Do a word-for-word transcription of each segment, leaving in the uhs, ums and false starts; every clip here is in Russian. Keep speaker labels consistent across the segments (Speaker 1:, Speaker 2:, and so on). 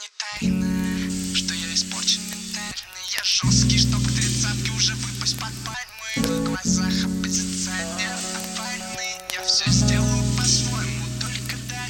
Speaker 1: не тайна, что я испорчен ментально. Я жесткий, чтоб к тридцатке уже выпасть под пальмы. В глазах оппозиционер опальный. Я все сделаю по-своему, только дай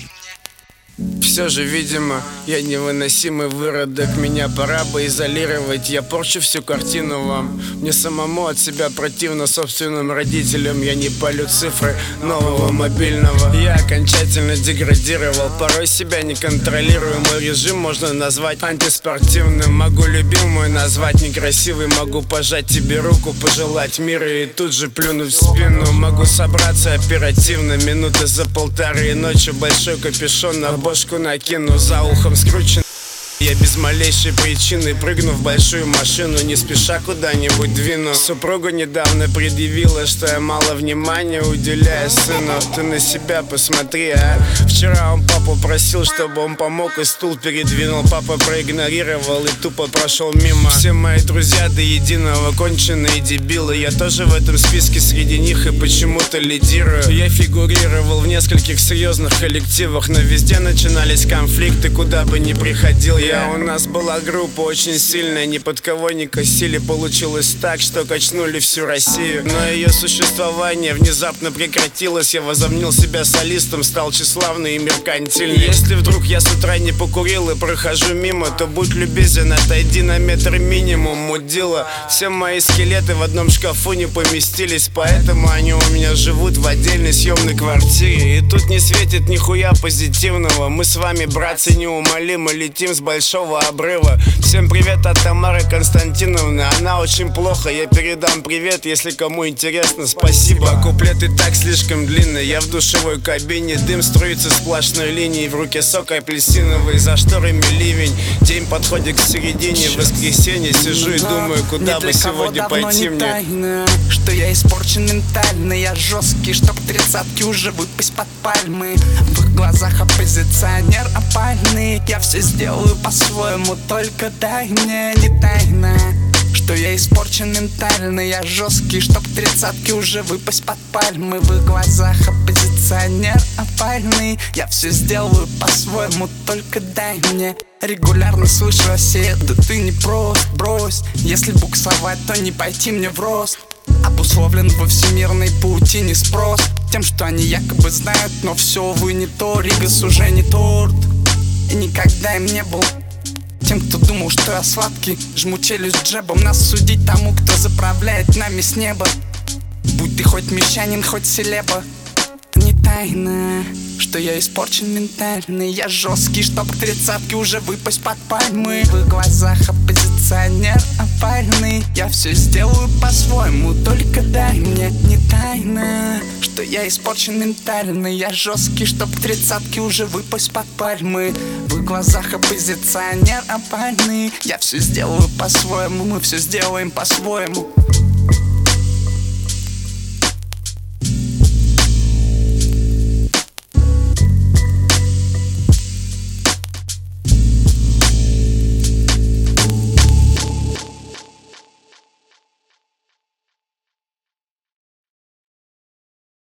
Speaker 1: мне.
Speaker 2: Все же, видимо, я невыносимый выродок. Меня пора бы изолировать. Я порчу всю картину вам. Мне самому от себя противно, собственным родителям. Я не палю цифры нового мобильного. Я окончательно деградировал, порой себя не контролирую. Мой режим можно назвать антиспортивным. Могу любимую назвать некрасивой. Могу пожать тебе руку, пожелать мира и тут же плюнуть в спину. Могу собраться оперативно, минуты за полторы. И ночью большой капюшон на бошку накину, за ухом скручен. Я без малейшей причины прыгну в большую машину, не спеша куда-нибудь двину. Супруга недавно предъявила, что я мало внимания уделяю сыну. Ты на себя посмотри, а. Вчера он папу просил, чтобы он помог и стул передвинул. Папа проигнорировал и тупо прошел мимо. Все мои друзья до единого конченые дебилы. Я тоже в этом списке среди них и почему-то лидирую. Я фигурировал в нескольких серьезных коллективах, но везде начинались конфликты, куда бы ни приходил я. У нас была группа очень сильная, ни под кого не косили. Получилось так, что качнули всю Россию. Но ее существование внезапно прекратилось. Я возомнил себя солистом, стал тщеславный и меркантильный. Если вдруг я с утра не покурил и прохожу мимо, то будь любезен, отойди на метр минимум, мудила. Все мои скелеты в одном шкафу не поместились, поэтому они у меня живут в отдельной съемной квартире. И тут не светит нихуя позитивного. Мы с вами, братцы, неумолимо летим с большого обрыва. Всем привет от Тамары Константиновны. Она очень плохо, я передам привет, если кому интересно, спасибо. Куплет и так слишком длинный. Я в душевой кабине, дым струится сплошной линией. В руке сок апельсиновый, за шторами ливень. День подходит к середине, в воскресенье сижу и думаю, куда бы сегодня пойти мне.
Speaker 1: Тайна, что я испорчен ментально. Я жесткий, чтоб к тридцатке уже выпасть под пальмы. В их глазах оппозиционер опальный. Я все сделаю по-своему, только дай мне. Не тайна, что я испорчен ментально. Я жесткий, чтоб к тридцатке уже выпасть под пальмы. В их глазах оппозиционер опальный. Я все сделаю по-своему, только дай мне. Регулярно слышу Россия, да ты не прост, брось. Если буксовать, то не пойти мне в рост. Обусловлен во всемирной паутине спрос тем, что они якобы знают, но все, вы не то. Ригас уже не торт, и никогда им не был тем, кто думал, что я сладкий. Жму челюсть джебом, нас судить тому, кто заправляет нами с неба. Будь ты хоть мещанин, хоть селеба. Не тайна, что я испорчен ментально. Я жесткий, чтоб к тридцатке уже выпасть под пальмы. В их глазах оппозиционер опальный. Я все сделаю по-своему, только дай мне. Не тайна, что я испорчен ментально. Я жесткий, чтоб к тридцатке уже выпасть под пальмы. В их глазах оппозиционер опальный. Я все сделаю по-своему, мы все сделаем по-своему.